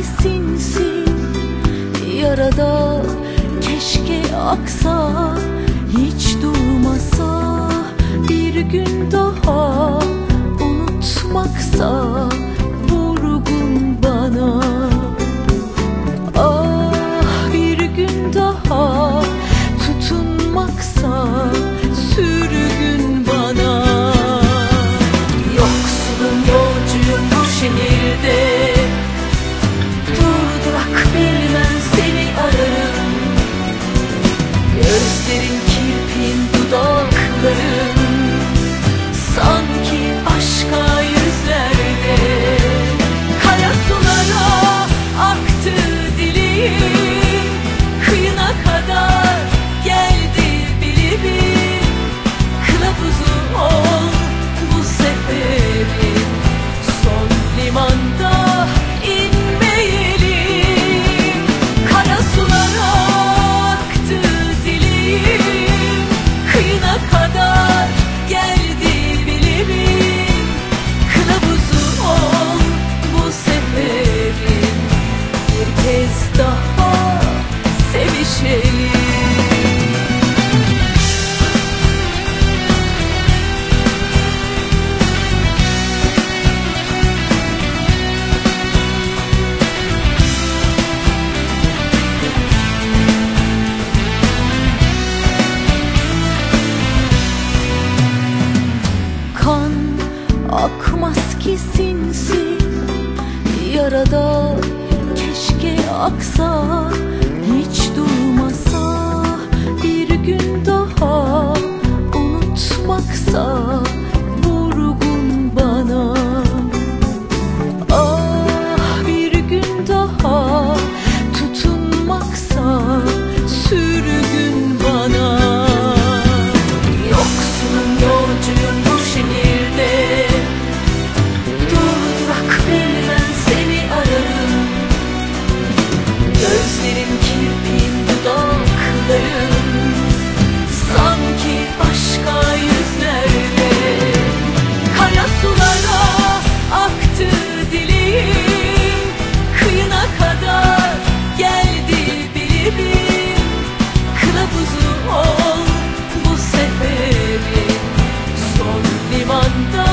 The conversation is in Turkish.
ki sinsi yarada, keşke aksa, hiç durmasa, bir gün daha unutmaksa vurgun bana. Ah, bir gün daha tutunmaksa sürgün bana. Yoksulum, yolcuyum bu şehirde, durdurak bilmem seni ararım. Gözlerin, kirpin, dudakların sanki başka yüzlerde. Kara sulara aktı dilim, kıyına kadar geldi bilimin. Kılavuzu ol bu seferin, son limanda inmeyelim. Kara sulara aktı dilim, kıyına kadar geldi bilimin. Kılavuzu ol bu seferin, bir kez daha sevişelim. Kan akmaz ki sinsi yarada, keşke aksa, hiç durmasa, bir gün daha unutmaksa vurgun bana. Ah, bir gün daha tutunmaksa sürgün bana. Yoksulum, yolcuyum bu şehirde, durdurak bilmem seni ararım. Gözlerin, kirpin, dudakların sanki başka yüzlerde. Kara sulara aktı dilim, kıyına kadar geldi bilimin. Kılavuzu ol bu seferin, son limanda